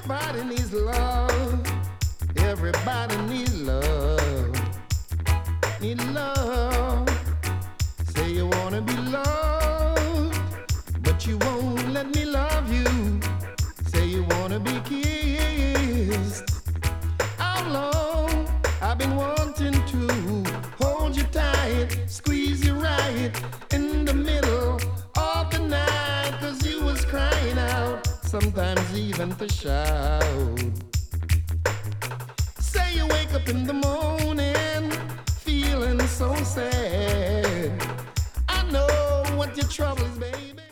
Everybody needs love. Everybody needs love. Need love. Say you wanna be loved, but you won't let me love you. Say you wanna be kissed. How long I've been wanting to hold you tight, squeeze you right in the middle of the night, 'cause you was crying out, sometimes even to shout. Say you wake up in the morning feeling so sad. I know what your trouble is, baby.